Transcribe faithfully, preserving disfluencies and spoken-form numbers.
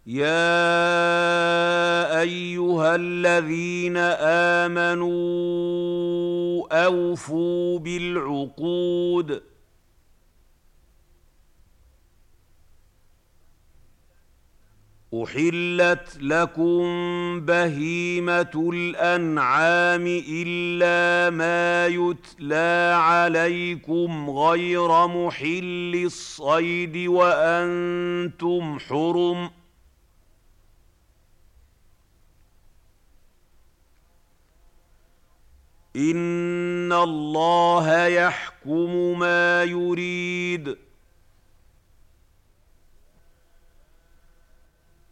يَا أَيُّهَا الَّذِينَ آمَنُوا أَوْفُوا بِالْعُقُودِ ۚ أُحِلَّتْ لَكُم بَهِيمَةُ الْأَنْعَامِ إِلَّا مَا يُتْلَىٰ عَلَيْكُمْ غَيْرَ مُحِلِّي الصَّيْدِ وَأَنتُمْ حُرُمٌ ۗ إِنَّ اللَّهَ يَحْكُمُ مَا يُرِيدُ